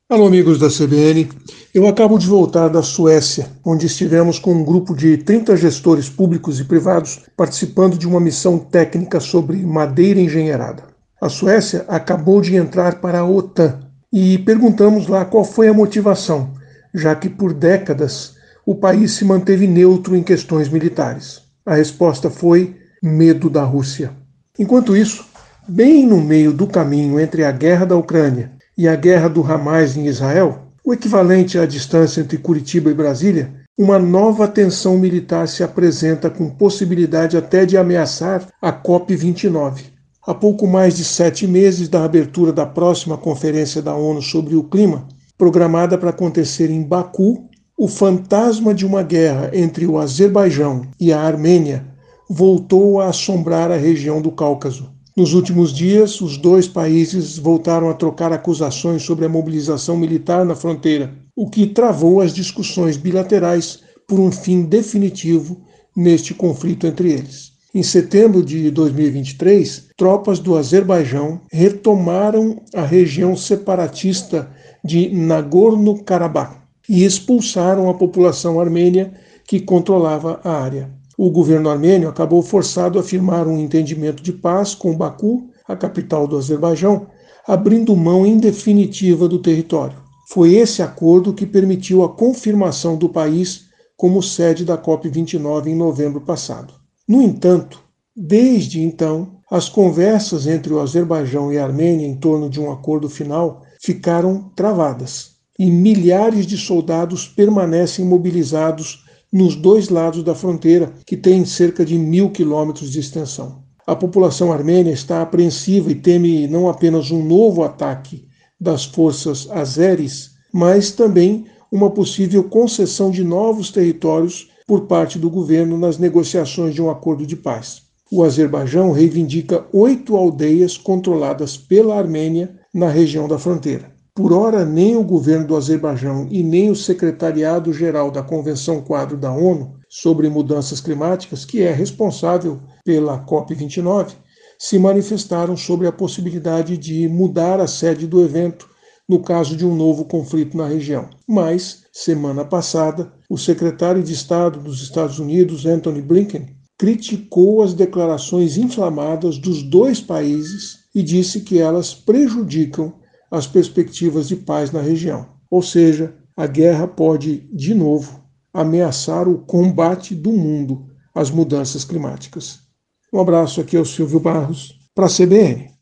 Alô, amigos da CBN. Eu acabo de voltar da Suécia, onde estivemos com um grupo de 30 gestores públicos e privados participando de uma missão técnica sobre madeira engenheirada. A Suécia acabou de entrar para a OTAN e perguntamos lá qual foi a motivação, já que por décadas o país se manteve neutro em questões militares. A resposta foi medo da Rússia. Enquanto isso, bem no meio do caminho entre a guerra da Ucrânia e a guerra do Hamas em Israel, o equivalente à distância entre Curitiba e Brasília, uma nova tensão militar se apresenta com possibilidade até de ameaçar a COP29. Há pouco mais de 7 meses da abertura da próxima Conferência da ONU sobre o Clima, programada para acontecer em Baku, o fantasma de uma guerra entre o Azerbaijão e a Armênia voltou a assombrar a região do Cáucaso. Nos últimos dias, os dois países voltaram a trocar acusações sobre a mobilização militar na fronteira, o que travou as discussões bilaterais por um fim definitivo neste conflito entre eles. Em setembro de 2023, tropas do Azerbaijão retomaram a região separatista de Nagorno-Karabakh e expulsaram a população armênia que controlava a área. O governo armênio acabou forçado a firmar um entendimento de paz com Baku, a capital do Azerbaijão, abrindo mão em definitiva do território. Foi esse acordo que permitiu a confirmação do país como sede da COP29 em novembro passado. No entanto, desde então, as conversas entre o Azerbaijão e a Armênia em torno de um acordo final ficaram travadas e milhares de soldados permanecem mobilizados nos dois lados da fronteira, que tem cerca de 1.000 quilômetros de extensão. A população armênia está apreensiva e teme não apenas um novo ataque das forças azeris, mas também uma possível concessão de novos territórios por parte do governo nas negociações de um acordo de paz. O Azerbaijão reivindica 8 aldeias controladas pela Armênia na região da fronteira. Por ora, nem o governo do Azerbaijão e nem o Secretariado-Geral da Convenção Quadro da ONU sobre Mudanças Climáticas, que é responsável pela COP29, se manifestaram sobre a possibilidade de mudar a sede do evento no caso de um novo conflito na região. Mas, semana passada, o secretário de Estado dos Estados Unidos, Antony Blinken, criticou as declarações inflamadas dos dois países e disse que elas prejudicam as perspectivas de paz na região. Ou seja, a guerra pode, de novo, ameaçar o combate do mundo às mudanças climáticas. Um abraço, aqui é o Silvio Barros, para a CBN.